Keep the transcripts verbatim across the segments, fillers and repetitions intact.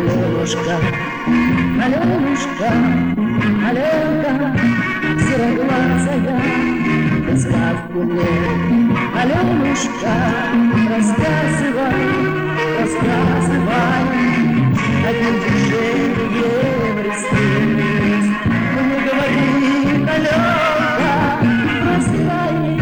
Аленушка, Аленушка, Аленка, сероглазая, ты сказку мне, Аленушка, рассказывай, рассказывай, одним движением ресниц. Мне говорит Аленка, про свои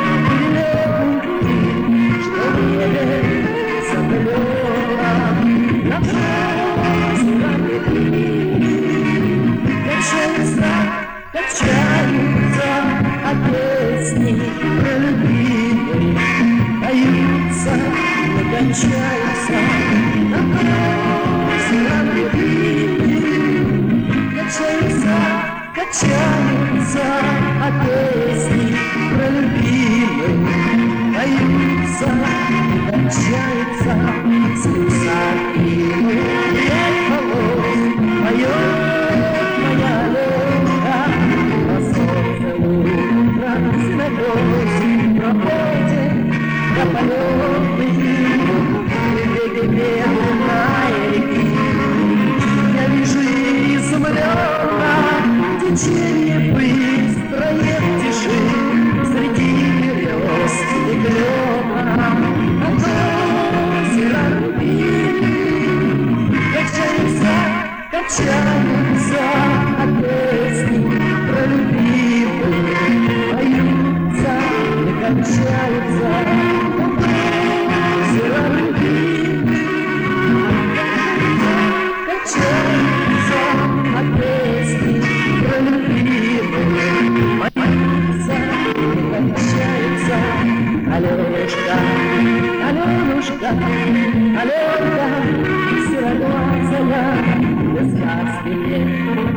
перелеты, что небе заплела на праздном реки. Качаются, качаются от песни про любимых, поются, не кончаются на праздном реки. Качаются, качаются от песни про любимых, поются, не кончаются слеза и моих волос. Поет моя Ленка, по солнцу утром снегось проходит до полеты, где бедная реки. Я вижу изумленно течение быстрое в тиши, среди берез и клена от озера любви. Качаются, качаются от песни про любимых, поются, не кончаются от озера любви. Качаются от песни про любимых, поются, не кончаются. Аленушка, Аленушка, Аленка, сероглазая, без сказки мне.